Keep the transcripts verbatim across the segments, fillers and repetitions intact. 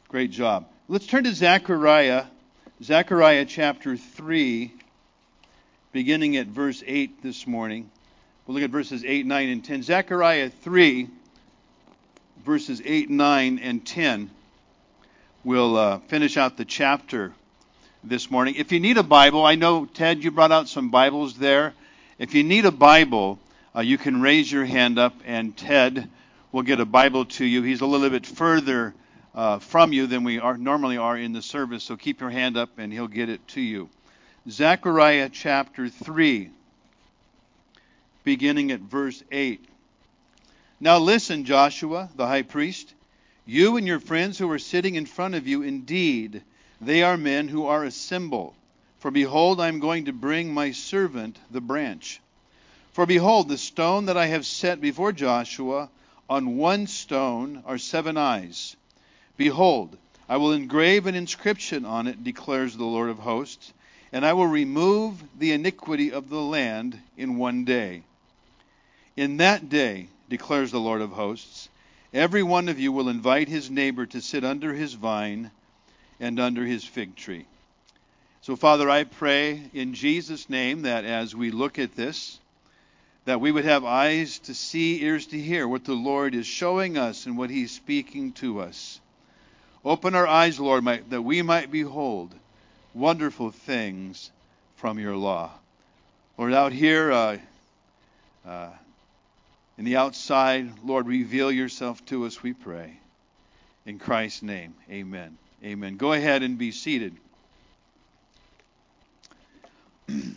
Great job. Let's turn to Zechariah, Zechariah chapter three, beginning at verse eight this morning. We'll look at verses eight, nine, and ten. Zechariah three, verses eight, nine, and ten. We'll uh, finish out the chapter this morning. If you need a Bible, I know, Ted, you brought out some Bibles there. If you need a Bible, uh, you can raise your hand up, and Ted will get a Bible to you. He's a little bit further uh, from you than we are normally are in the service, so keep your hand up, and he'll get it to you. Zechariah chapter three, beginning at verse eight. Now listen, Joshua, the high priest, you and your friends who are sitting in front of you, indeed, they are men who are a symbol. For behold, I am going to bring my servant, the branch. For behold, the stone that I have set before Joshua, on one stone are seven eyes. Behold, I will engrave an inscription on it, declares the Lord of hosts, and I will remove the iniquity of the land in one day. In that day, declares the Lord of hosts, every one of you will invite his neighbor to sit under his vine and under his fig tree. So, Father, I pray in Jesus' name that as we look at this, that we would have eyes to see, ears to hear what the Lord is showing us and what he's speaking to us. Open our eyes, Lord, that we might behold wonderful things from your law. Lord, out here uh, uh, in the outside, Lord, reveal yourself to us, we pray. In Christ's name, amen. Amen. Go ahead and be seated. You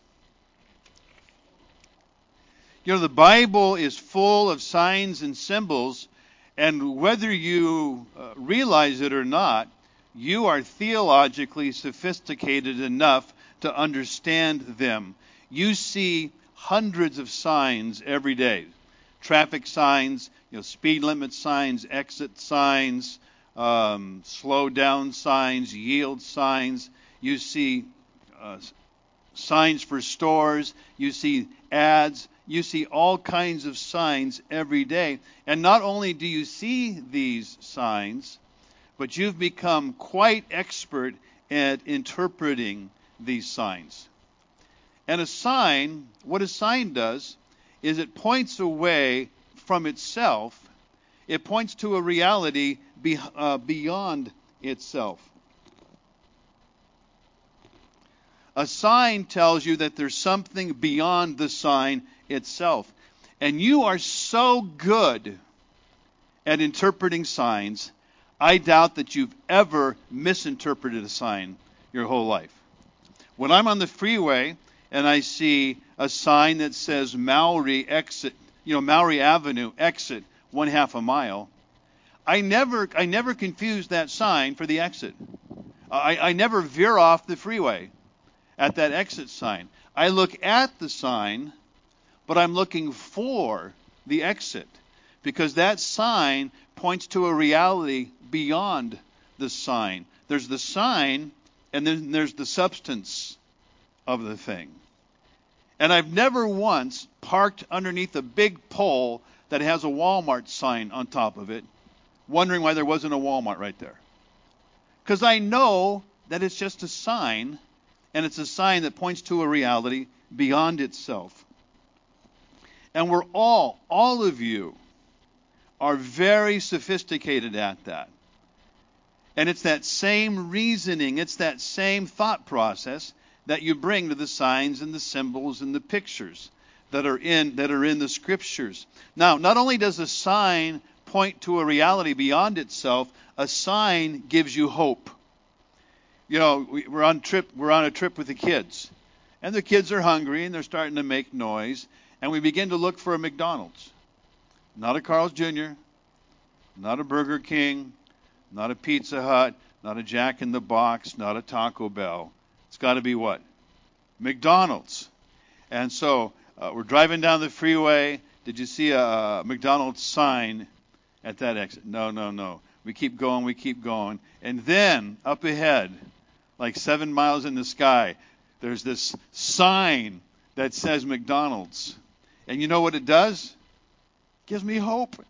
know, the Bible is full of signs and symbols, and whether you uh, realize it or not, you are theologically sophisticated enough to understand them. You see hundreds of signs every day. Traffic signs, you know, speed limit signs, exit signs, um, slow down signs, yield signs. You see uh, signs for stores. You see ads. You see all kinds of signs every day. And not only do you see these signs, but you've become quite expert at interpreting these signs. And a sign, what a sign does, is it points away from itself. It points to a reality be, uh, beyond itself. A sign tells you that there's something beyond the sign itself. And you are so good at interpreting signs, I doubt that you've ever misinterpreted a sign your whole life. When I'm on the freeway and I see a sign that says Maury exit, you know, Maury Avenue exit one half a mile, I never I never confuse that sign for the exit. I, I never veer off the freeway at that exit sign. I look at the sign, but I'm looking for the exit, because that sign points to a reality beyond the sign. There's the sign, and then there's the substance of the thing. And I've never once parked underneath a big pole that has a Walmart sign on top of it, wondering why there wasn't a Walmart right there. Because I know that it's just a sign, and it's a sign that points to a reality beyond itself. And we're all, all of you, are very sophisticated at that. And it's that same reasoning, it's that same thought process that you bring to the signs and the symbols and the pictures that are in that are in the scriptures. Now, not only does a sign point to a reality beyond itself, a sign gives you hope. You know, we, we're on trip we're on a trip with the kids, and the kids are hungry and they're starting to make noise, and we begin to look for a McDonald's. Not a Carl's Junior, not a Burger King, not a Pizza Hut, not a Jack in the Box, not a Taco Bell. It's got to be what? McDonald's. And so uh, we're driving down the freeway. Did you see a McDonald's sign at that exit? No, no, no. We keep going, we keep going. And then up ahead, like seven miles in the sky, there's this sign that says McDonald's. And you know what it does? It gives me hope.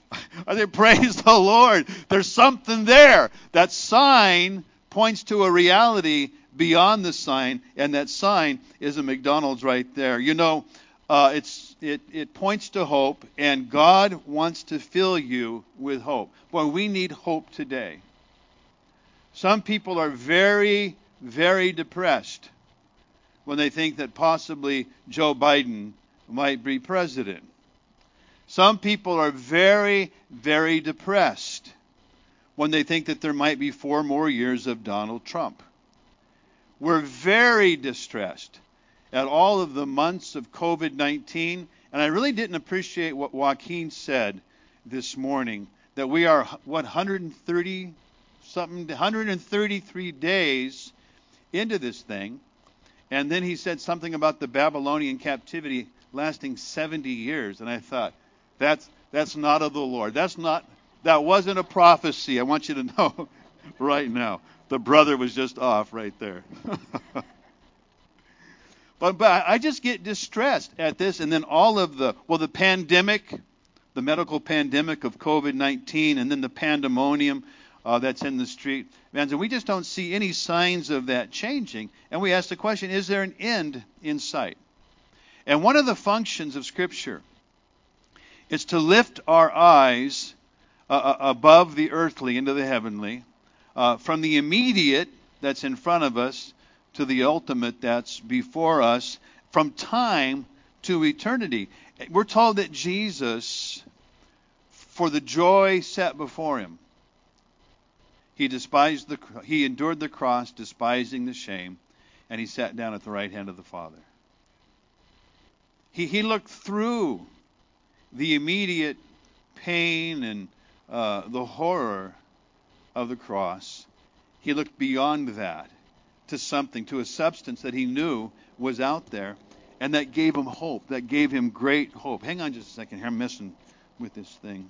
I say, praise the Lord. There's something there. That sign points to a reality beyond the sign, and that sign is a McDonald's right there. You know, uh, it's it, it points to hope, and God wants to fill you with hope. Boy, we need hope today. Some people are very, very depressed when they think that possibly Joe Biden might be president. Some people are very, very depressed when they think that there might be four more years of Donald Trump. We're very distressed at all of the months of covid nineteen, and I really didn't appreciate what Joaquin said this morning, that we are, what, one hundred thirty something, one hundred thirty-three days into this thing, and then he said something about the Babylonian captivity lasting seventy years, and I thought, that's that's not of the Lord. That's not, that wasn't a prophecy. I want you to know right now. The brother was just off right there. but but I just get distressed at this, and then all of the, well, the pandemic, the medical pandemic of covid nineteen, and then the pandemonium uh, that's in the street. Man, so we just don't see any signs of that changing. And we ask the question, is there an end in sight? And one of the functions of Scripture is to lift our eyes uh, above the earthly into the heavenly, uh, from the immediate that's in front of us to the ultimate that's before us, from time to eternity. We're told that Jesus, for the joy set before him, he despised the he endured the cross, despising the shame, and he sat down at the right hand of the Father. He he looked through the immediate pain and uh, the horror of the cross. He looked beyond that to something, to a substance that he knew was out there, and that gave him hope, that gave him great hope. Hang on just a second here. I'm messing with this thing.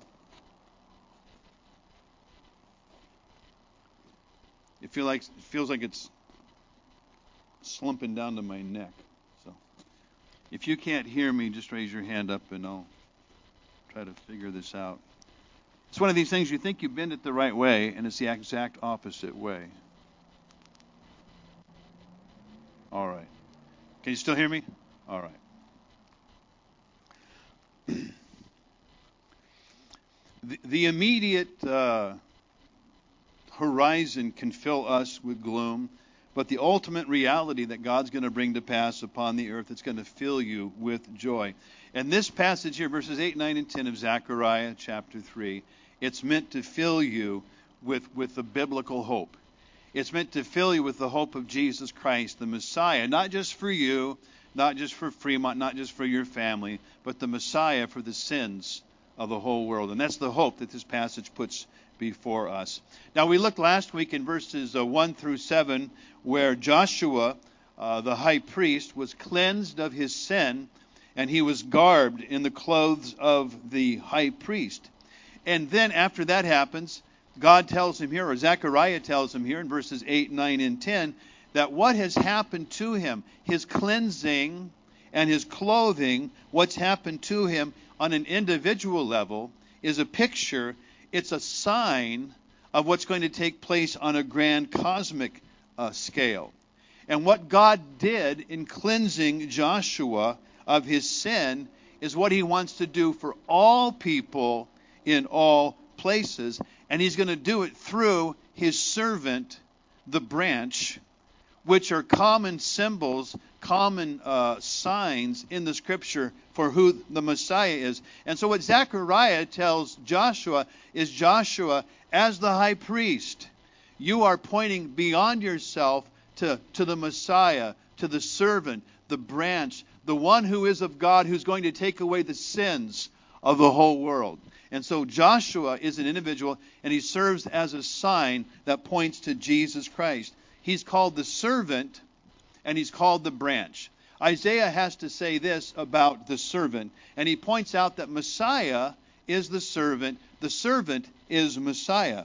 It feel like, it feels like it's slumping down to my neck. So if you can't hear me, just raise your hand up and I'll try to figure this out. It's one of these things you think you bend it the right way, and it's the exact opposite way. All right. Can you still hear me? All right. the, the immediate uh, horizon can fill us with gloom, but the ultimate reality that God's going to bring to pass upon the earth, it's going to fill you with joy. And this passage here, verses eight, nine, and ten of Zechariah chapter three, it's meant to fill you with, with the biblical hope. It's meant to fill you with the hope of Jesus Christ, the Messiah, not just for you, not just for Fremont, not just for your family, but the Messiah for the sins of the whole world. And that's the hope that this passage puts before us. Now, we looked last week in verses uh, one through seven, where Joshua, uh, the high priest, was cleansed of his sin, and he was garbed in the clothes of the high priest. And then after that happens, God tells him here, or Zechariah tells him here in verses eight, nine, and ten, that what has happened to him, his cleansing and his clothing, what's happened to him on an individual level, is a picture, it's a sign of what's going to take place on a grand cosmic uh, scale. And what God did in cleansing Joshua of his sin is what he wants to do for all people in all places, and he's going to do it through his servant, the branch, which are common symbols, common uh, signs in the Scripture for who the Messiah is. And so what Zechariah tells Joshua is, Joshua, as the high priest, you are pointing beyond yourself to, to the Messiah, to the servant, the branch, the one who is of God, who's going to take away the sins of the whole world. And so Joshua is an individual, and he serves as a sign that points to Jesus Christ. He's called the servant, and he's called the branch. Isaiah has to say this about the servant, and he points out that Messiah is the servant. The servant is Messiah.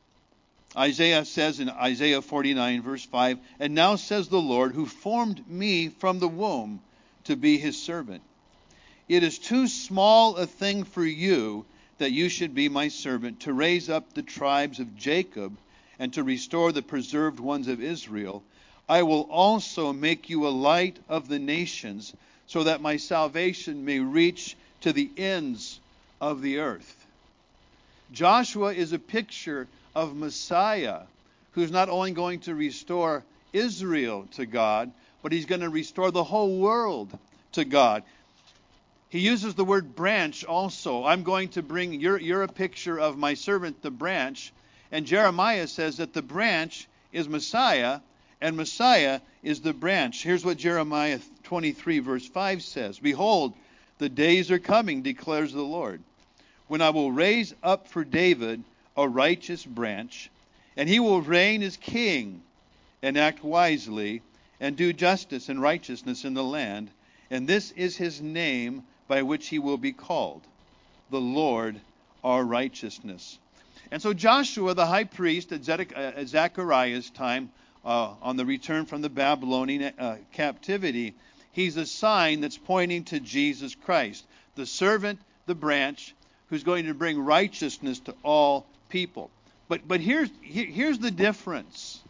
Isaiah says in Isaiah forty-nine, verse five, and now says the Lord, who formed me from the womb to be his servant. It is too small a thing for you that you should be my servant, to raise up the tribes of Jacob, and to restore the preserved ones of Israel. I will also make you a light of the nations, so that my salvation may reach to the ends of the earth. Joshua is a picture of Messiah, who's not only going to restore Israel to God, but he's going to restore the whole world to God. He uses the word branch also. I'm going to bring, you're, you're a picture of my servant, the branch. And Jeremiah says that the branch is Messiah, and Messiah is the branch. Here's what Jeremiah twenty-three, verse five says. Behold, the days are coming, declares the Lord, when I will raise up for David a righteous branch, and he will reign as king, and act wisely, and do justice and righteousness in the land. And this is his name by which he will be called, the Lord our righteousness. And so Joshua, the high priest at Zechariah's time, uh, on the return from the Babylonian uh, captivity, he's a sign that's pointing to Jesus Christ, the servant, the branch, who's going to bring righteousness to all people. But but here's here's the difference.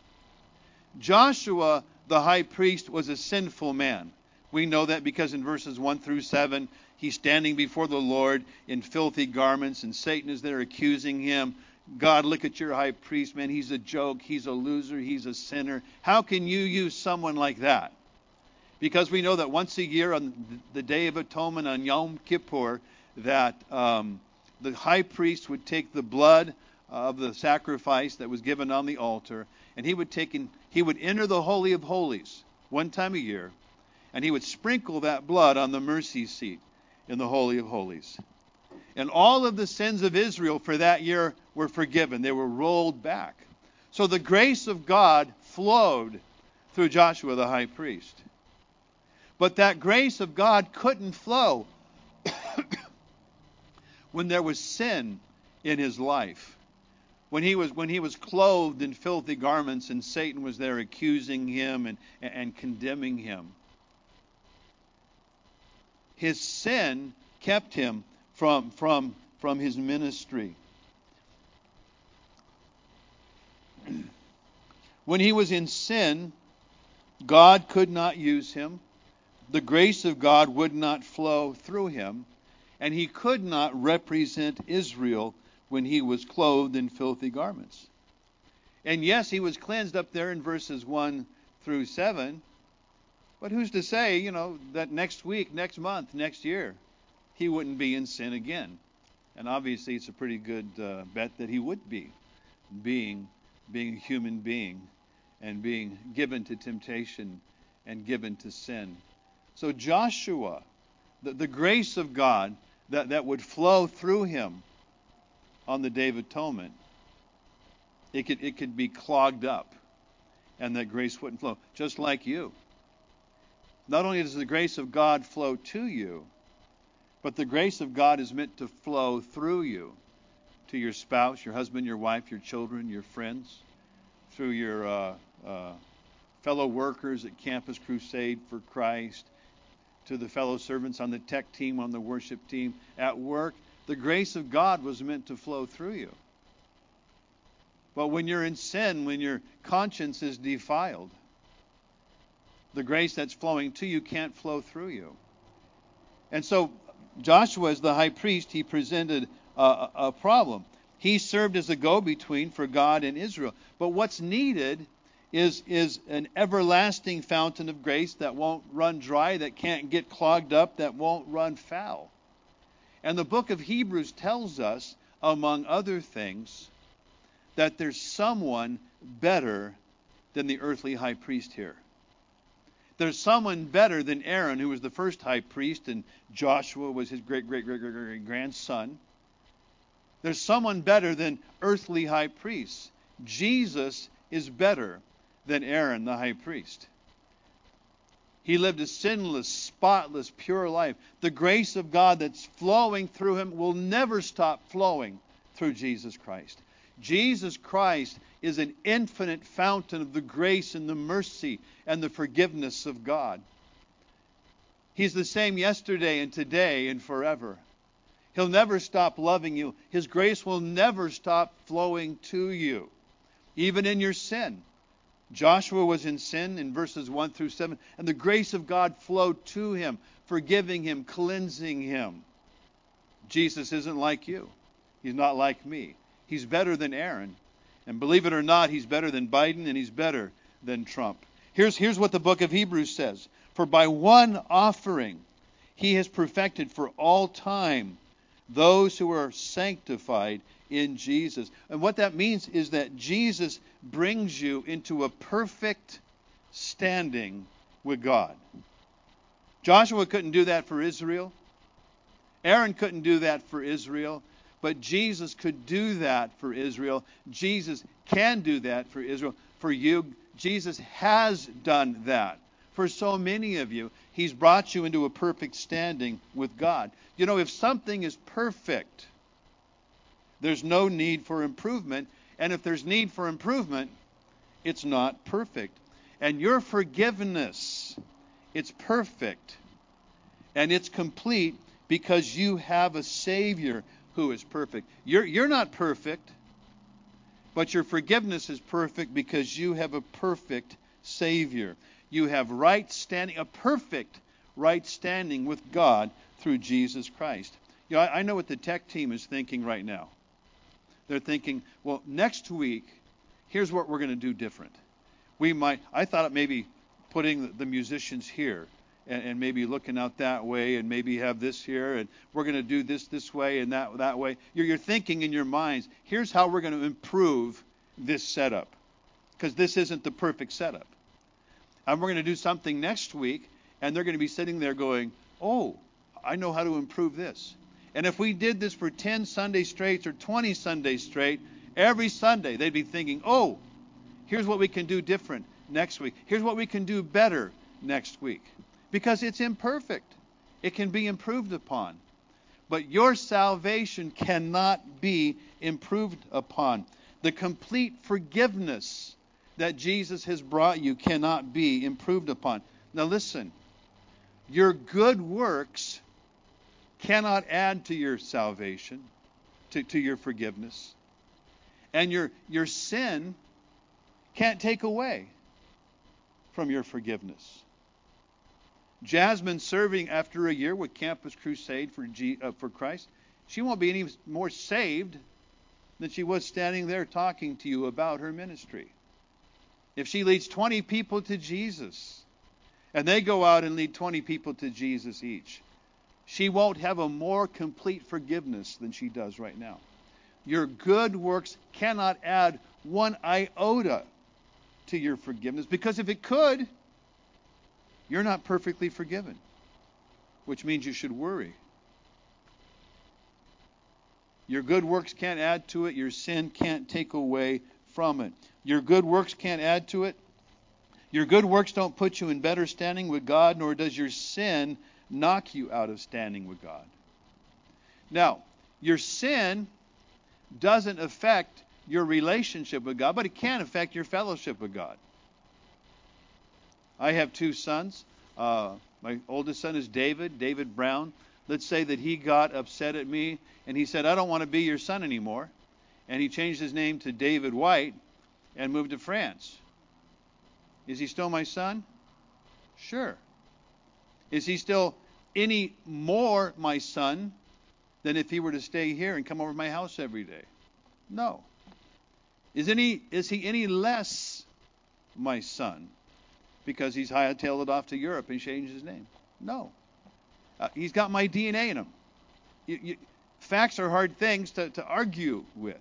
Joshua, the high priest, was a sinful man. We know that because in verses one through seven, he's standing before the Lord in filthy garments, and Satan is there accusing him. God, look at your high priest, man. He's a joke. He's a loser. He's a sinner. How can you use someone like that? Because we know that once a year on the Day of Atonement on Yom Kippur, that um, the high priest would take the blood of the sacrifice that was given on the altar, and he would take in, he would enter the Holy of Holies one time a year, and he would sprinkle that blood on the mercy seat in the Holy of Holies. And all of the sins of Israel for that year were forgiven. They were rolled back. So the grace of God flowed through Joshua the high priest. But that grace of God couldn't flow when there was sin in his life. When he was when he was clothed in filthy garments and Satan was there accusing him and, and condemning him. His sin kept him from, from, from his ministry. When he was in sin, God could not use him. The grace of God would not flow through him. And he could not represent Israel when he was clothed in filthy garments. And yes, he was cleansed up there in verses one through seven. But who's to say, you know, that next week, next month, next year, he wouldn't be in sin again? And obviously it's a pretty good uh, bet that he would be, being, being a human being and being given to temptation and given to sin. So Joshua, the, the grace of God that, that would flow through him on the Day of Atonement, it could it could be clogged up, and that grace wouldn't flow. Just like you. Not only does the grace of God flow to you, but the grace of God is meant to flow through you to your spouse, your husband, your wife, your children, your friends, through your uh, uh, fellow workers at Campus Crusade for Christ, to the fellow servants on the tech team, on the worship team, at work. The grace of God was meant to flow through you. But when you're in sin, when your conscience is defiled, the grace that's flowing to you can't flow through you. And so Joshua, as the high priest, he presented a, a problem. He served as a go-between for God and Israel. But what's needed is, is an everlasting fountain of grace that won't run dry, that can't get clogged up, that won't run foul. And the book of Hebrews tells us, among other things, that there's someone better than the earthly high priest here. There's someone better than Aaron, who was the first high priest, and Joshua was his great, great, great, great, great grandson. There's someone better than earthly high priests. Jesus is better than Aaron, the high priest. He lived a sinless, spotless, pure life. The grace of God that's flowing through him will never stop flowing through Jesus Christ. Jesus Christ is an infinite fountain of the grace and the mercy and the forgiveness of God. He's the same yesterday and today and forever. He'll never stop loving you. His grace will never stop flowing to you, even in your sin. Joshua was in sin in verses one through seven, and the grace of God flowed to him, forgiving him, cleansing him. Jesus isn't like you. He's not like me. He's better than Aaron. And believe it or not, he's better than Biden, and he's better than Trump. Here's, here's what the book of Hebrews says. For by one offering he has perfected for all time those who are sanctified in Jesus. And what that means is that Jesus brings you into a perfect standing with God. Joshua couldn't do that for Israel. Aaron couldn't do that for Israel. But Jesus could do that for Israel. Jesus can do that for Israel. For you, Jesus has done that. For so many of you, he's brought you into a perfect standing with God. You know, if something is perfect, there's no need for improvement. And if there's need for improvement, it's not perfect. And your forgiveness, it's perfect. And it's complete because you have a Savior who is perfect. You're, you're not perfect, but your forgiveness is perfect because you have a perfect Savior. You have right standing, a perfect right standing with God through Jesus Christ. You know, I, I know what the tech team is thinking right now. They're thinking, well, next week, here's what we're going to do different. We might, I thought it maybe putting the, the musicians here and, and maybe looking out that way and maybe have this here and we're going to do this this way and that that way. You're, you're thinking in your minds, here's how we're going to improve this setup because this isn't the perfect setup. And we're going to do something next week and they're going to be sitting there going, oh, I know how to improve this. And if we did this for ten Sundays straight or twenty Sundays straight, every Sunday they'd be thinking, oh, here's what we can do different next week. Here's what we can do better next week. Because it's imperfect. It can be improved upon. But your salvation cannot be improved upon. The complete forgiveness that Jesus has brought you cannot be improved upon. Now listen, your good works cannot add to your salvation, to, to your forgiveness. And your, your sin can't take away from your forgiveness. Jasmine serving after a year with Campus Crusade for, G, uh, for Christ, she won't be any more saved than she was standing there talking to you about her ministry. If she leads twenty people to Jesus, and they go out and lead twenty people to Jesus each, she won't have a more complete forgiveness than she does right now. Your good works cannot add one iota to your forgiveness, because if it could, you're not perfectly forgiven, which means you should worry. Your good works can't add to it. Your sin can't take away from it. Your good works can't add to it. Your good works don't put you in better standing with God, nor does your sin knock you out of standing with God. Now, your sin doesn't affect your relationship with God, but it can affect your fellowship with God. I have two sons. Uh, my oldest son is David, David Brown. Let's say that he got upset at me and he said, I don't want to be your son anymore. And he changed his name to David White and moved to France. Is he still my son? Sure. Is he still any more my son than if he were to stay here and come over to my house every day? No. Is any is he any less my son because he's hightailed it off to Europe and changed his name? No. Uh, he's got my D N A in him. You, you, facts are hard things to, to argue with.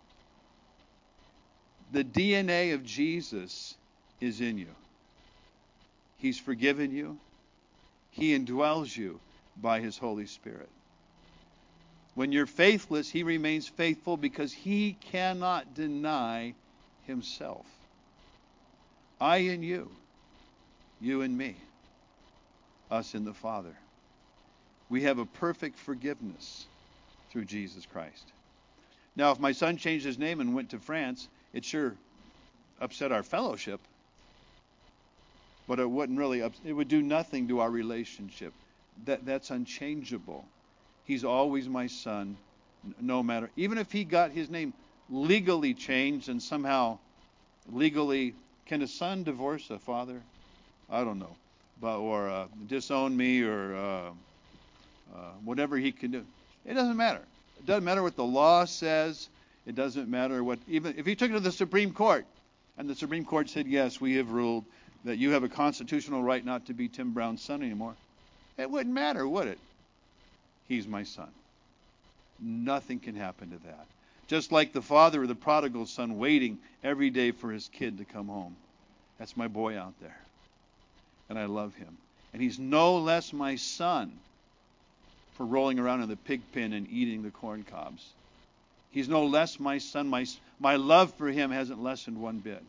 The D N A of Jesus is in you. He's forgiven you. He indwells you by his Holy Spirit. When you're faithless, he remains faithful because he cannot deny himself. I and you, you and me, us and the Father. We have a perfect forgiveness through Jesus Christ. Now, if my son changed his name and went to France, it sure upset our fellowship, but it wouldn't really, ups- it would do nothing to our relationship. That, that's unchangeable. He's always my son, no matter. Even if he got his name legally changed and somehow legally, can a son divorce a father? I don't know, but or uh, disown me or uh, uh, whatever he can do. It doesn't matter. It doesn't matter what the law says. It doesn't matter what, even if he took it to the Supreme Court, and the Supreme Court said, yes, we have ruled that you have a constitutional right not to be Tim Brown's son anymore. It wouldn't matter, would it? He's my son. Nothing can happen to that. Just like the father of the prodigal son waiting every day for his kid to come home. That's my boy out there. And I love him. And he's no less my son for rolling around in the pig pen and eating the corn cobs. He's no less my son. My, my love for him hasn't lessened one bit.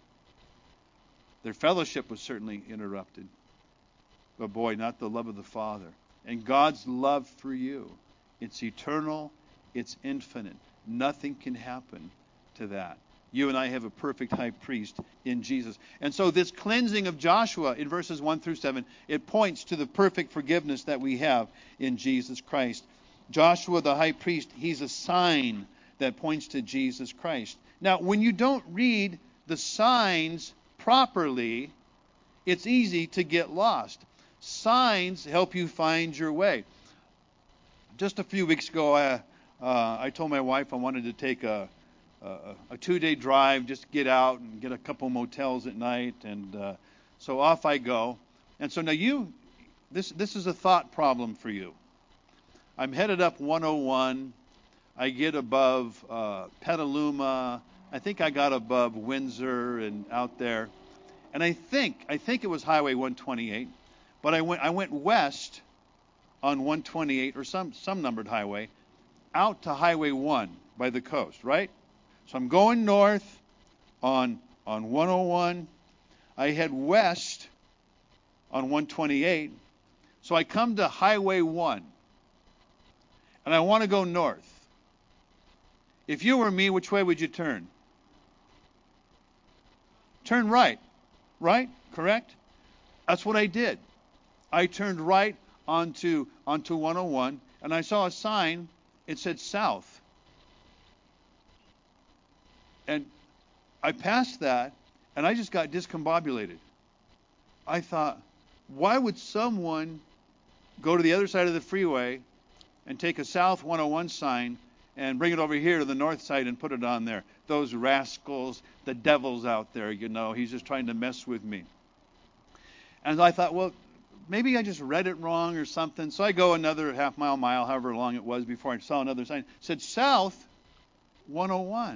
Their fellowship was certainly interrupted. But boy, not the love of the Father. And God's love for you. It's eternal. It's infinite. Nothing can happen to that. You and I have a perfect high priest in Jesus. And so this cleansing of Joshua in verses one through seven, it points to the perfect forgiveness that we have in Jesus Christ. Joshua the high priest, he's a sign that points to Jesus Christ. Now, when you don't read the signs properly, it's easy to get lost. Signs help you find your way. Just a few weeks ago, I, uh, I told my wife I wanted to take a, a, a two-day drive, just get out and get a couple motels at night, and uh, so off I go. And so now you, this this is a thought problem for you. I'm headed up one oh one. I get above uh, Petaluma. I think I got above Windsor and out there. And I think I think it was Highway one twenty-eight, but I went I went west on one twenty-eight or some some numbered highway out to Highway one by the coast, right? So I'm going north on on one oh one. I head west on one twenty-eight. So I come to Highway one. And I want to go north. If you were me, which way would you turn? Turn right. Right? Correct? That's what I did. I turned right onto onto one oh one, and I saw a sign. It said south. And I passed that, and I just got discombobulated. I thought, why would someone go to the other side of the freeway and take a south one oh one sign and bring it over here to the north side and put it on there? Those rascals, the devil's out there, you know. He's just trying to mess with me. And I thought, well, maybe I just read it wrong or something. So I go another half mile, mile, however long it was before I saw another sign. It said south one oh one.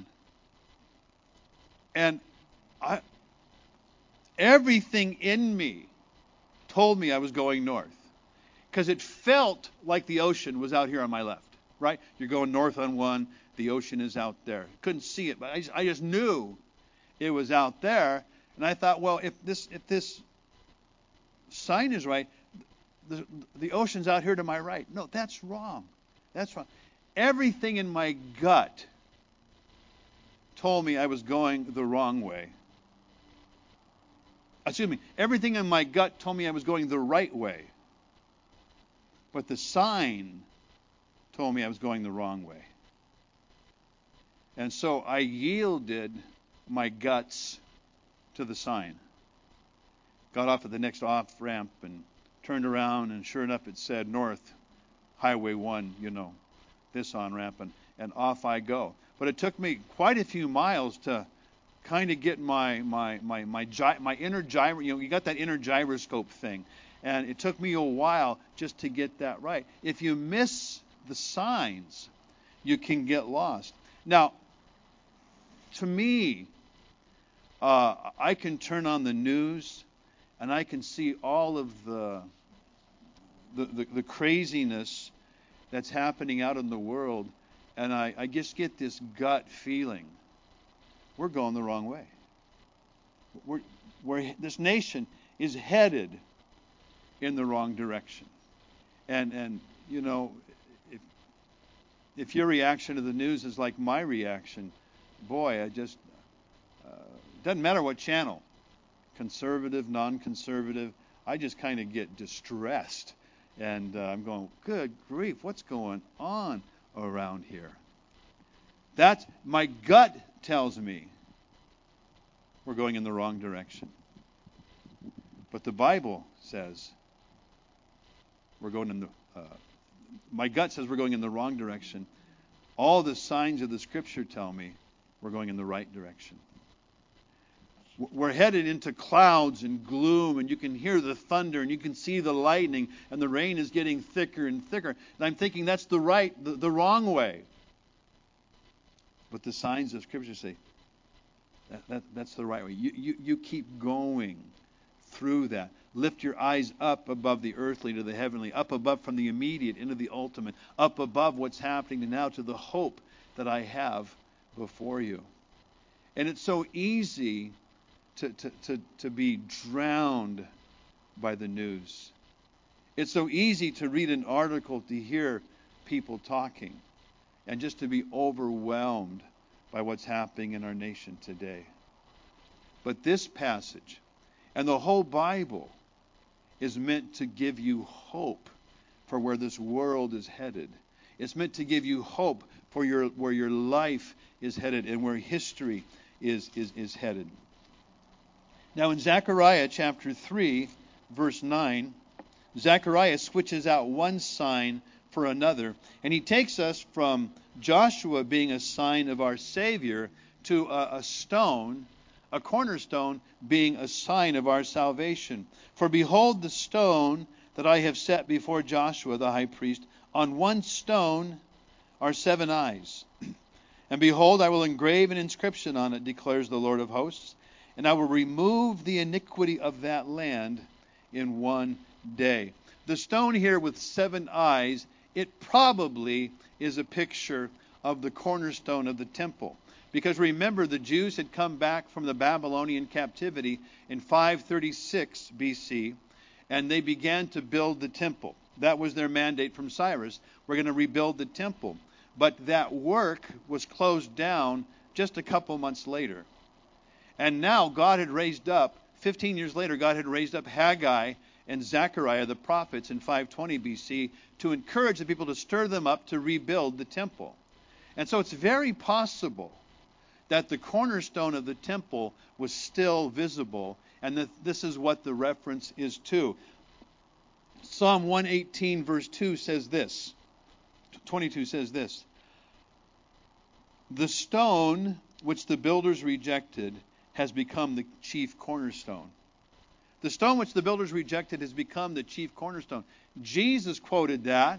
And I, everything in me told me I was going north. Because it felt like the ocean was out here on my left. Right? You're going north on one, the ocean is out there. Couldn't see it, but I just, I just knew it was out there. And I thought, well, if this if this sign is right, the, the ocean's out here to my right. No, that's wrong. That's wrong. Everything in my gut told me I was going the wrong way. Excuse me. Everything in my gut told me I was going the right way. But the sign told me I was going the wrong way. And so I yielded my guts to the sign. Got off at the next off ramp and turned around, and sure enough it said north, Highway one, you know, this on ramp, and, and off I go. But it took me quite a few miles to kind of get my my my my gy- my inner gyro, you know, you got that inner gyroscope thing. And it took me a while just to get that right. If you miss the signs, you can get lost. Now, to me, uh, I can turn on the news and I can see all of the, the, the, the craziness that's happening out in the world, and I, I just get this gut feeling. We're going the wrong way. We're, we're, this nation is headed in the wrong direction. And, and you know, if, if your reaction to the news is like my reaction, boy, I just, uh, doesn't matter what channel, conservative, non-conservative, I just kind of get distressed And uh, I'm going, good grief, what's going on around here? That's, my gut tells me we're going in the wrong direction. But the Bible says we're going in the, uh, my gut says we're going in the wrong direction. All the signs of the Scripture tell me we're going in the right direction. We're headed into clouds and gloom, and you can hear the thunder, and you can see the lightning, and the rain is getting thicker and thicker. And I'm thinking that's the right, the, the wrong way. But the signs of Scripture say that, that that's the right way. You, you, you keep going through that. Lift your eyes up above the earthly to the heavenly, up above from the immediate into the ultimate, up above what's happening now to the hope that I have before you. And it's so easy To, to, to, to be drowned by the news. It's so easy to read an article, to hear people talking, and just to be overwhelmed by what's happening in our nation today. But this passage and the whole Bible is meant to give you hope for where this world is headed. It's meant to give you hope for your where your life is headed and where history is is, is headed. Now in Zechariah chapter three, verse nine, Zechariah switches out one sign for another, and he takes us from Joshua being a sign of our Savior to a, a stone, a cornerstone, being a sign of our salvation. For behold the stone that I have set before Joshua the high priest, on one stone are seven eyes. And behold, I will engrave an inscription on it, declares the Lord of hosts, and I will remove the iniquity of that land in one day. The stone here with seven eyes, it probably is a picture of the cornerstone of the temple. Because remember, the Jews had come back from the Babylonian captivity in five thirty-six B C, and they began to build the temple. That was their mandate from Cyrus. We're going to rebuild the temple. But that work was closed down just a couple months later. And now God had raised up, fifteen years later, God had raised up Haggai and Zechariah, the prophets, in five twenty B C, to encourage the people to stir them up to rebuild the temple. And so it's very possible that the cornerstone of the temple was still visible, and that this is what the reference is to. Psalm one eighteen verse two says this, twenty-two says this, the stone which the builders rejected has become the chief cornerstone. The stone which the builders rejected has become the chief cornerstone. Jesus quoted that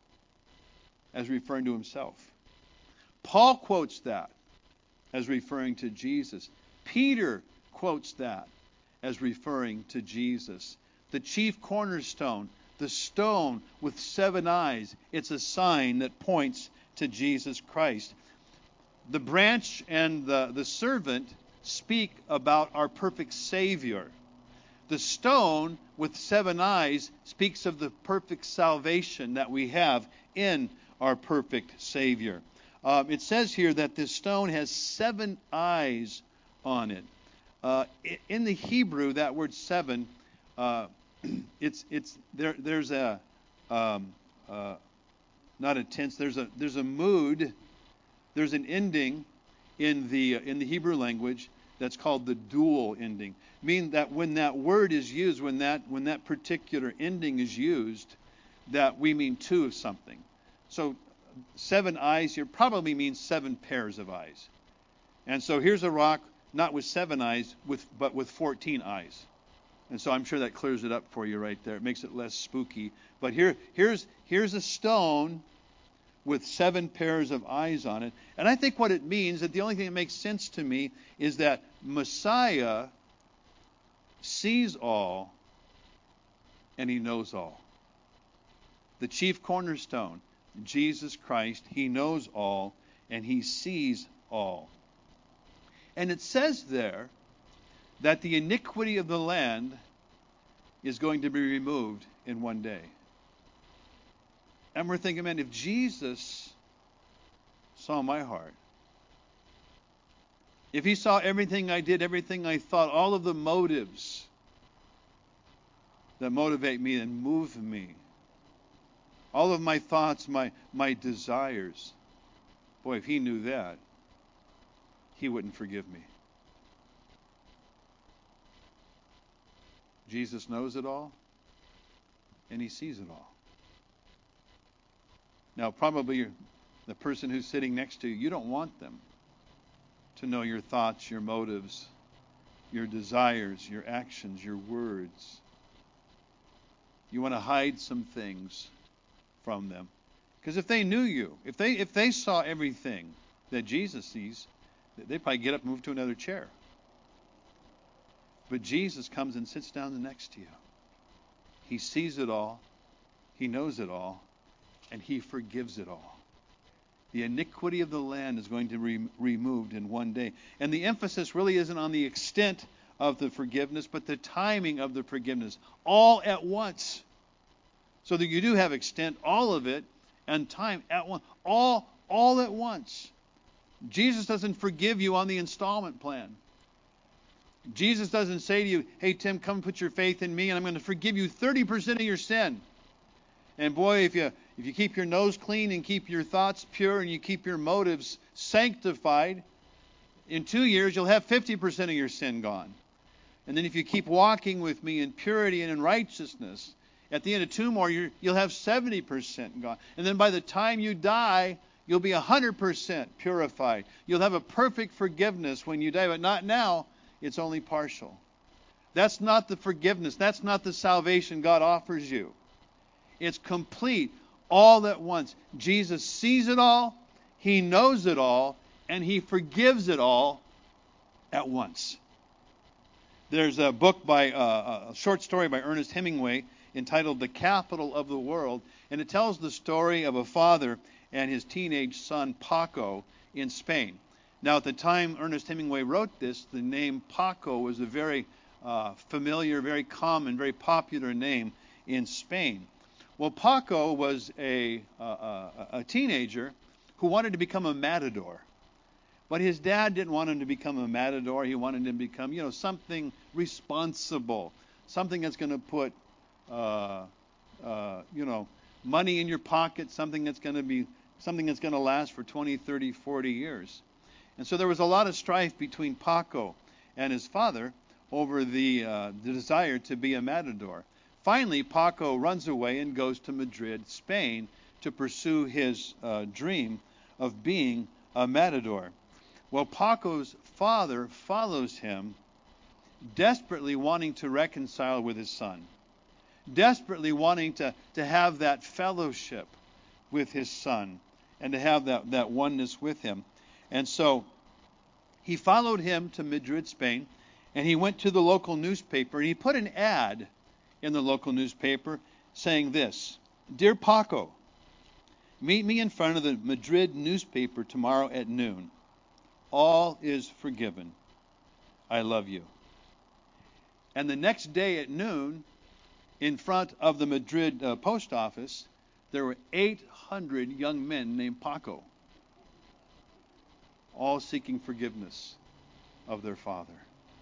as referring to himself. Paul quotes that as referring to Jesus. Peter quotes that as referring to Jesus. The chief cornerstone, the stone with seven eyes, it's a sign that points to Jesus Christ. The branch and the, the servant speak about our perfect Savior. The stone with seven eyes speaks of the perfect salvation that we have in our perfect Savior. Um, it says here that this stone has seven eyes on it. Uh, in the Hebrew, that word seven, uh, it's it's there. There's a um, uh, not a tense. There's a there's a mood. There's an ending in the in the Hebrew language that's called the dual ending, meaning that when that word is used, when that when that particular ending is used, that we mean two of something. So seven eyes here probably means seven pairs of eyes. And so here's a rock not with seven eyes, with but with fourteen eyes. And so I'm sure that clears it up for you right there. It makes it less spooky. But here here's here's a stone with seven pairs of eyes on it. And I think what it means, that the only thing that makes sense to me, is that Messiah sees all and he knows all. The chief cornerstone, Jesus Christ, he knows all and he sees all. And it says there that the iniquity of the land is going to be removed in one day. And we're thinking, man, if Jesus saw my heart, if he saw everything I did, everything I thought, all of the motives that motivate me and move me, all of my thoughts, my, my desires. Boy, if he knew that, he wouldn't forgive me. Jesus knows it all, and he sees it all. Now, probably the person who's sitting next to you, you don't want them to know your thoughts, your motives, your desires, your actions, your words. You want to hide some things from them. Because if they knew you, if they if they saw everything that Jesus sees, they'd probably get up and move to another chair. But Jesus comes and sits down next to you. He sees it all. He knows it all. And he forgives it all. The iniquity of the land is going to be removed in one day. And the emphasis really isn't on the extent of the forgiveness, but the timing of the forgiveness. All at once. So that you do have extent, all of it, and time at once. All, all at once. Jesus doesn't forgive you on the installment plan. Jesus doesn't say to you, hey, Tim, come put your faith in me, and I'm going to forgive you thirty percent of your sin. And boy, if you if you keep your nose clean and keep your thoughts pure and you keep your motives sanctified, in two years you'll have fifty percent of your sin gone. And then if you keep walking with me in purity and in righteousness, at the end of two more, you're, you'll have seventy percent gone. And then by the time you die, you'll be one hundred percent purified. You'll have a perfect forgiveness when you die, but not now. It's only partial. That's not the forgiveness. That's not the salvation God offers you. It's complete, all at once. Jesus sees it all, he knows it all, and he forgives it all at once. There's a book by, uh, a short story by Ernest Hemingway entitled The Capital of the World, and it tells the story of a father and his teenage son Paco in Spain. Now, at the time Ernest Hemingway wrote this, the name Paco was a very uh, familiar, very common, very popular name in Spain. Well, Paco was a, uh, a, a teenager who wanted to become a matador. But his dad didn't want him to become a matador. He wanted him to become, you know, something responsible, something that's going to put, uh, uh, you know, money in your pocket, something that's going to be, something that's going to last for twenty, thirty, forty years. And so there was a lot of strife between Paco and his father over the, uh, the desire to be a matador. Finally, Paco runs away and goes to Madrid, Spain, to pursue his uh, dream of being a matador. Well, Paco's father follows him, desperately wanting to reconcile with his son, desperately wanting to, to have that fellowship with his son and to have that, that oneness with him. And so he followed him to Madrid, Spain, and he went to the local newspaper and he put an ad in the local newspaper saying this: Dear Paco, meet me in front of the Madrid newspaper tomorrow at noon. All is forgiven. I love you. And the next day at noon, in front of the Madrid uh, post office, there were eight hundred young men named Paco, all seeking forgiveness of their father.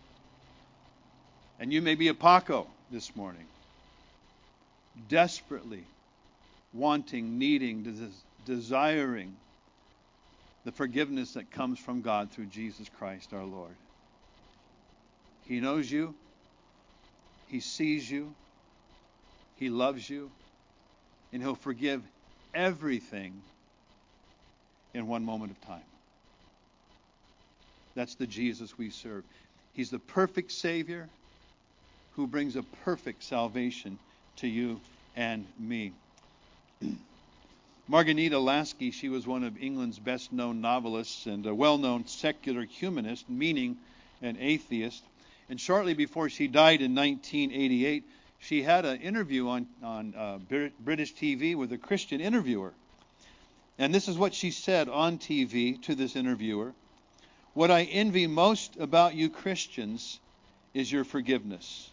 And you may be a Paco this morning, desperately wanting, needing, des- desiring the forgiveness that comes from God through Jesus Christ our Lord. He knows you. He sees you. He loves you. And he'll forgive everything in one moment of time. That's the Jesus we serve. He's the perfect Savior who brings a perfect salvation to you and me. Margarita Lasky, she was one of England's best-known novelists and a well-known secular humanist, meaning an atheist. And shortly before she died in nineteen eighty-eight, she had an interview on, on uh, British T V with a Christian interviewer. And this is what she said on T V to this interviewer: What I envy most about you Christians is your forgiveness.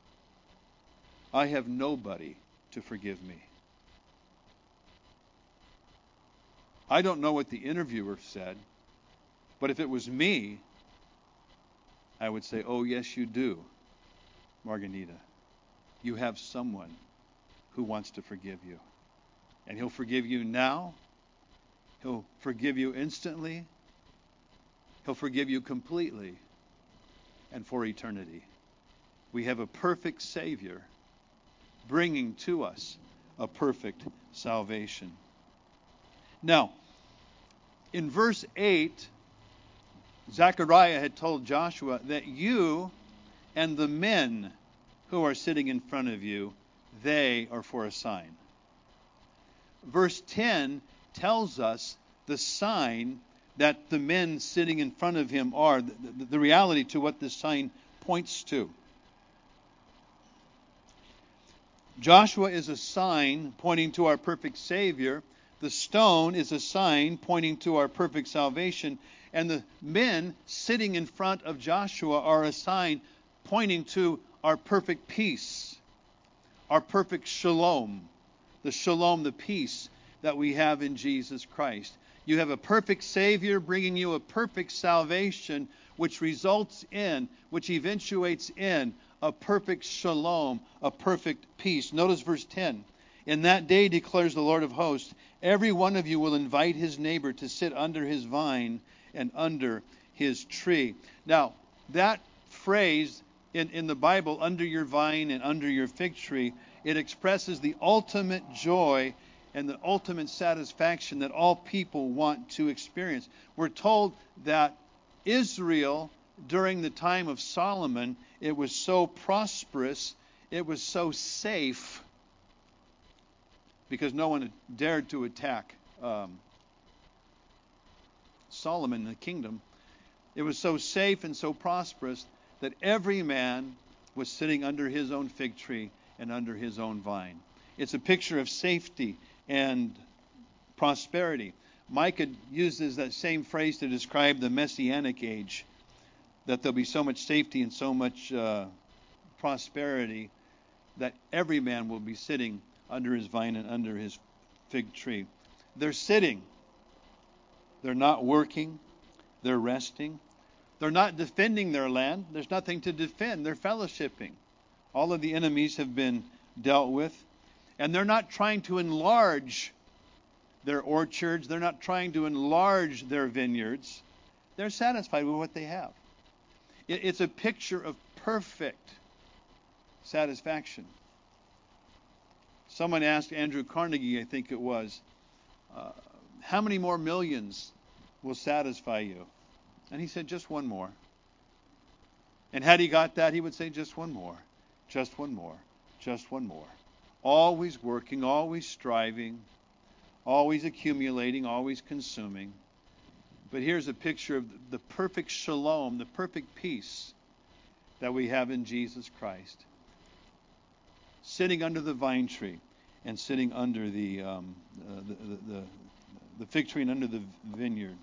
I have nobody to forgive me. I don't know what the interviewer said, but if it was me, I would say, oh, yes, you do, Margarita. You have someone who wants to forgive you, And He'll forgive you now. He'll forgive you instantly. He'll forgive you completely and for eternity. We have a perfect Savior bringing to us a perfect salvation. Now, in verse eight, Zechariah had told Joshua that you and the men who are sitting in front of you, they are for a sign. Verse ten tells us the sign that the men sitting in front of him are, the, the, the reality to what this sign points to. Joshua is a sign pointing to our perfect Savior. The stone is a sign pointing to our perfect salvation. And the men sitting in front of Joshua are a sign pointing to our perfect peace, our perfect shalom, the shalom, the peace that we have in Jesus Christ. You have a perfect Savior bringing you a perfect salvation, which results in, which eventuates in, a perfect shalom, a perfect peace. Notice verse ten. In that day, declares the Lord of hosts, every one of you will invite his neighbor to sit under his vine and under his tree. Now, that phrase in, in the Bible, under your vine and under your fig tree, it expresses the ultimate joy and the ultimate satisfaction that all people want to experience. We're told that Israel, during the time of Solomon, it was so prosperous, it was so safe, because no one had dared to attack um, Solomon, the kingdom. It was so safe and so prosperous that every man was sitting under his own fig tree and under his own vine. It's a picture of safety and prosperity. Micah uses that same phrase to describe the Messianic age, that there'll be so much safety and so much uh, prosperity that every man will be sitting under his vine and under his fig tree. They're sitting. They're not working. They're resting. They're not defending their land. There's nothing to defend. They're fellowshipping. All of the enemies have been dealt with. And they're not trying to enlarge their orchards. They're not trying to enlarge their vineyards. They're satisfied with what they have. It's a picture of perfect satisfaction. Someone asked Andrew Carnegie, I think it was, uh, how many more millions will satisfy you? And he said, just one more. And had he got that, he would say, just one more, just one more, just one more. Always working, always striving, always accumulating, always consuming. But here's a picture of the perfect shalom, the perfect peace that we have in Jesus Christ. Sitting under the vine tree and sitting under the, um, uh, the, the, the, the fig tree and under the vineyard.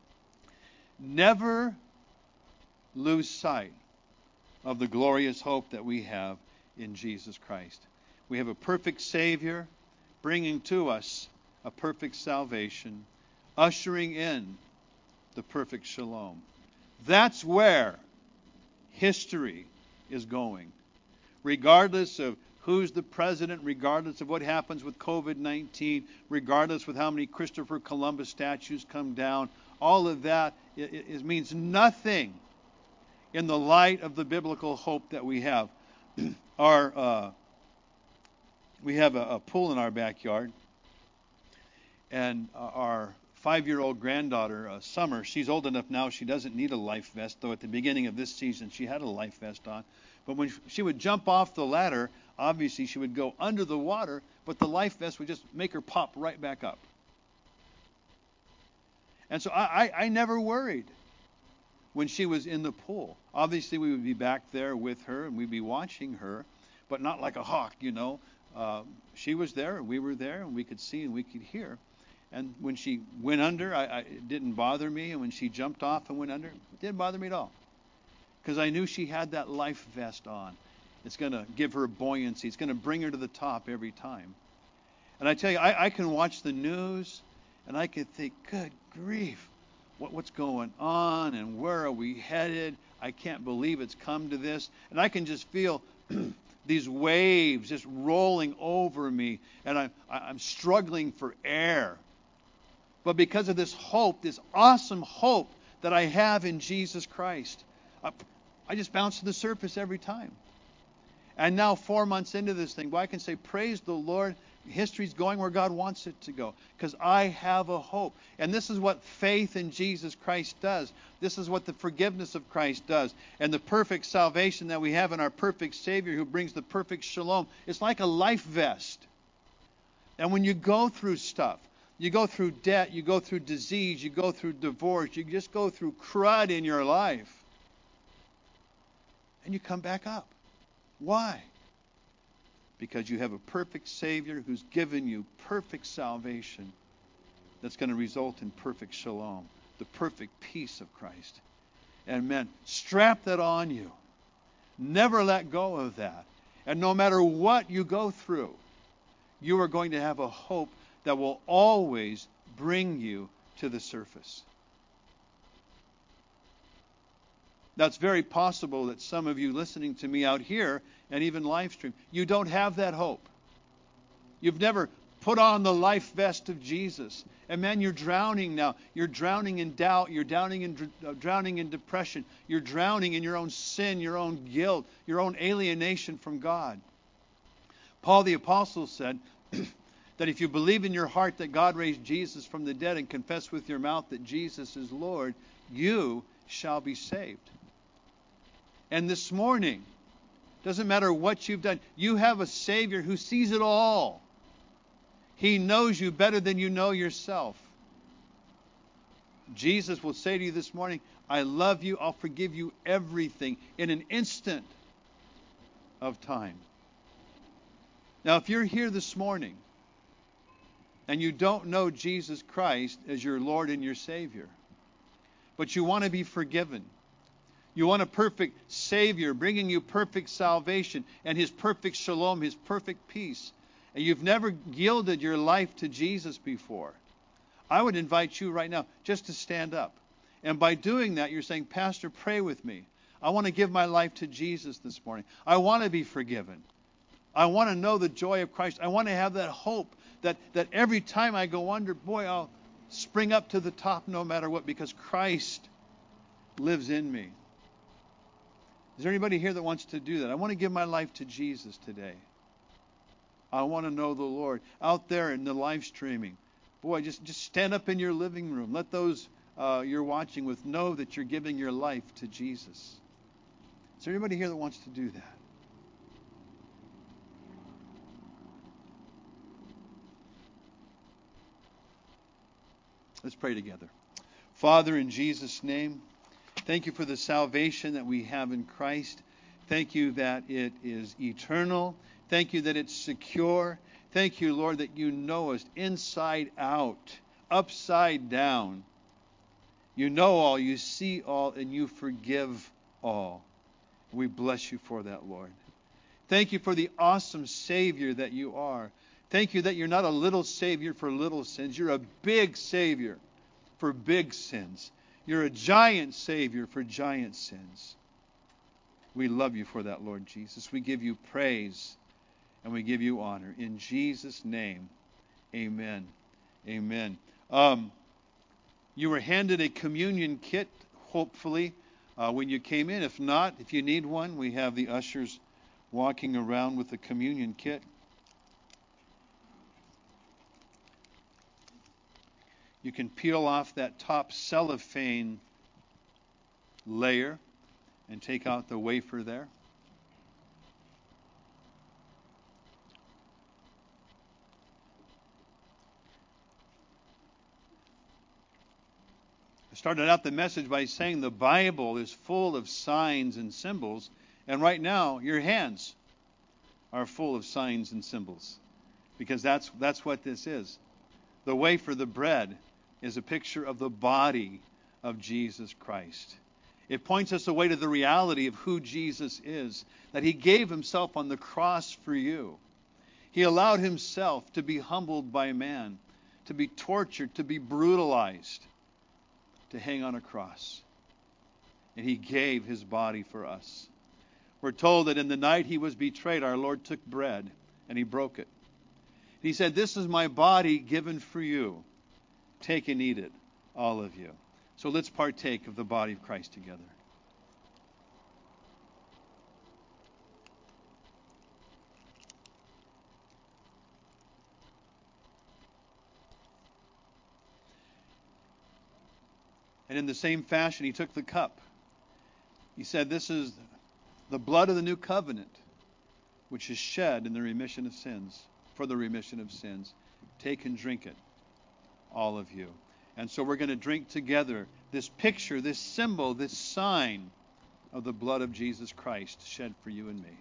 Never lose sight of the glorious hope that we have in Jesus Christ. We have a perfect Savior bringing to us a perfect salvation, ushering in the perfect shalom. That's where history is going. Regardless of who's the president, regardless of what happens with covid nineteen, regardless with how many Christopher Columbus statues come down, all of that it, it means nothing in the light of the biblical hope that we have. Our uh, we have a, a pool in our backyard, and uh, our five-year-old granddaughter, uh, Summer, she's old enough now she doesn't need a life vest, though at the beginning of this season she had a life vest on. But when she would jump off the ladder, obviously she would go under the water, but the life vest would just make her pop right back up. And so I, I, I never worried when she was in the pool. Obviously we would be back there with her and we'd be watching her, but not like a hawk, you know. Uh, she was there and we were there and we could see and we could hear. And when she went under, I, I, it didn't bother me. And when she jumped off and went under, it didn't bother me at all. Because I knew she had that life vest on. It's going to give her buoyancy. It's going to bring her to the top every time. And I tell you, I, I can watch the news and I can think, good grief, what, what's going on and where are we headed? I can't believe it's come to this. And I can just feel these waves just rolling over me, and I'm, I'm struggling for air. But because of this hope, this awesome hope that I have in Jesus Christ, I, I just bounce to the surface every time. And now, four months into this thing, well, I can say, praise the Lord. History's going where God wants it to go, because I have a hope. And this is what faith in Jesus Christ does. This is what the forgiveness of Christ does. And the perfect salvation that we have in our perfect Savior who brings the perfect shalom. It's like a life vest. And when you go through stuff, you go through debt, you go through disease, you go through divorce, you just go through crud in your life, and you come back up. Why? Because you have a perfect Savior who's given you perfect salvation that's going to result in perfect shalom, the perfect peace of Christ. And men, strap that on you. Never let go of that. And no matter what you go through, you are going to have a hope that will always bring you to the surface. Now, it's very possible that some of you listening to me out here and even live stream, you don't have that hope. You've never put on the life vest of Jesus. And man, you're drowning now. You're drowning in doubt. You're drowning in, uh, drowning in depression. You're drowning in your own sin, your own guilt, your own alienation from God. Paul the Apostle said that if you believe in your heart that God raised Jesus from the dead and confess with your mouth that Jesus is Lord, you shall be saved. And this morning, doesn't matter what you've done, you have a Savior who sees it all. He knows you better than you know yourself. Jesus will say to you this morning, I love you, I'll forgive you everything in an instant of time. Now, if you're here this morning and you don't know Jesus Christ as your Lord and your Savior, but you want to be forgiven, you want a perfect Savior bringing you perfect salvation and His perfect shalom, His perfect peace, and you've never yielded your life to Jesus before, I would invite you right now just to stand up. And by doing that, you're saying, Pastor, pray with me. I want to give my life to Jesus this morning. I want to be forgiven. I want to know the joy of Christ. I want to have that hope that, that every time I go under, boy, I'll spring up to the top no matter what, because Christ lives in me. Is there anybody here that wants to do that? I want to give my life to Jesus today. I want to know the Lord. Out there in the live streaming, boy, just, just stand up in your living room. Let those uh, you're watching with know that you're giving your life to Jesus. Is there anybody here that wants to do that? Let's pray together. Father, in Jesus' name, thank you for the salvation that we have in Christ. Thank you that it is eternal. Thank you that it's secure. Thank you, Lord, that you know us inside out, upside down. You know all, you see all, and you forgive all. We bless you for that, Lord. Thank you for the awesome Savior that you are. Thank you that you're not a little Savior for little sins. You're a big Savior for big sins. You're a giant Savior for giant sins. We love you for that, Lord Jesus. We give you praise and we give you honor. In Jesus' name, amen. Amen. Um, you were handed a communion kit, hopefully, uh, when you came in. If not, if you need one, we have the ushers walking around with the communion kit. You can peel off that top cellophane layer and take out the wafer there. I started out the message by saying the Bible is full of signs and symbols, and right now your hands are full of signs and symbols, because that's that's what this is. The wafer, the bread, is a picture of the body of Jesus Christ. It points us away to the reality of who Jesus is, that he gave himself on the cross for you. He allowed himself to be humbled by man, to be tortured, to be brutalized, to hang on a cross. And he gave his body for us. We're told that in the night he was betrayed, our Lord took bread and he broke it. He said, "This is my body given for you. Take and eat it, all of you." So let's partake of the body of Christ together. And in the same fashion, he took the cup. He said, "This is the blood of the new covenant, which is shed in the remission of sins, for the remission of sins. Take and drink it, all of you." And so we're going to drink together this picture, this symbol, this sign of the blood of Jesus Christ shed for you and me.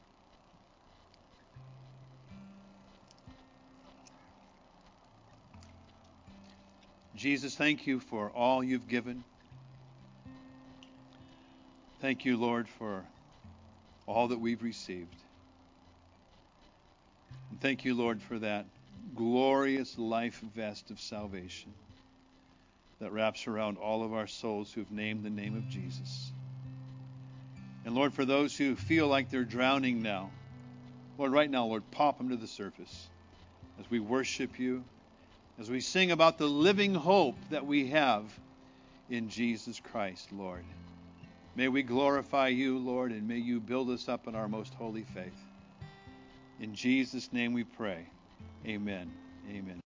Jesus, thank you for all you've given. Thank you, Lord, for all that we've received. And thank you, Lord, for that glorious life vest of salvation that wraps around all of our souls who've named the name of Jesus. And Lord, for those who feel like they're drowning now, Lord, right now, Lord, pop them to the surface as we worship you, as we sing about the living hope that we have in Jesus Christ, Lord. May we glorify you, Lord, and may you build us up in our most holy faith. In Jesus' name we pray. Amen. Amen.